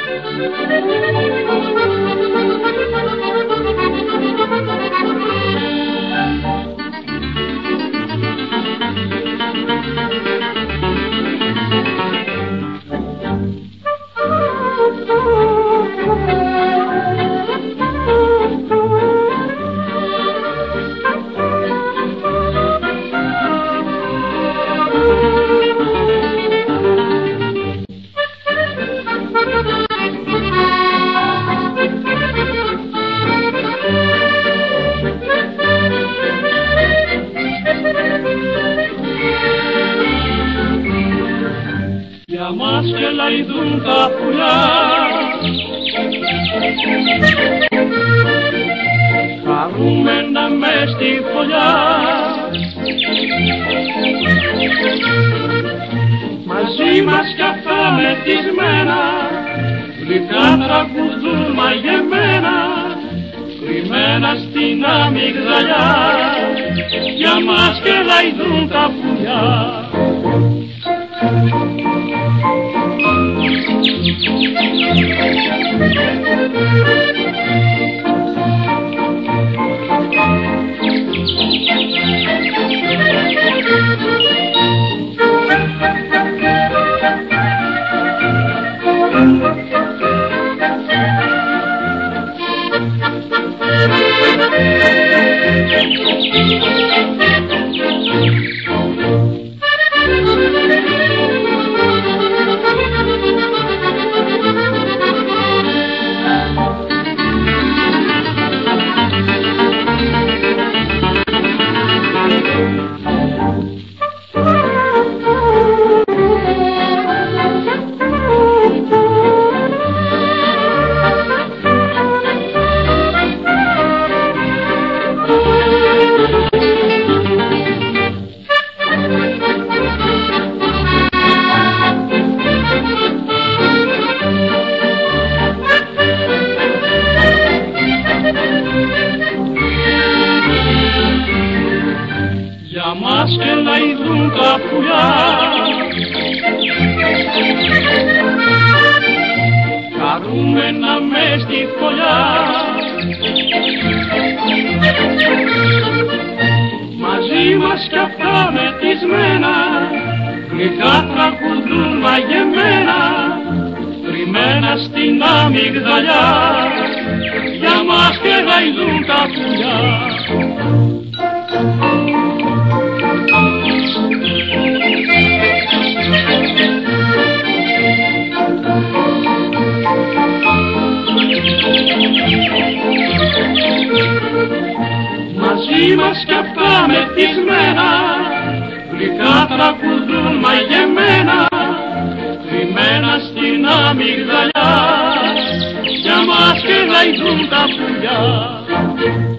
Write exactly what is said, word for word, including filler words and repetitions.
Για μας και λαϊδούν τα πουλιά, χαρούμενα μες στη φωλιά. Μαζί μας κι αυτά μεθυσμένα, γλυκά τραγουδούν μαγεμένα, κρυμμένα στην αμυγδαλιά. Για μας και λαϊδούν τα πουλιά. Για μας και λαϊδούν τα πουλιά, χαρούμενα μες στη φωλιά. Μαζί μας κι αυτά μεθυσμένα, γλυκά τραγουδούν μαγεμένα, κρυμμένα στην αμυγδαλιά. Για μας και λαϊδούν τα πουλιά. Μαζί μας κι αυτά μεθυσμένα, γλυκά τραγουδούν μαγεμένα, κρυμμένα στην αμυγδαλιά. Για μας και λαϊδούν τα πουλιά.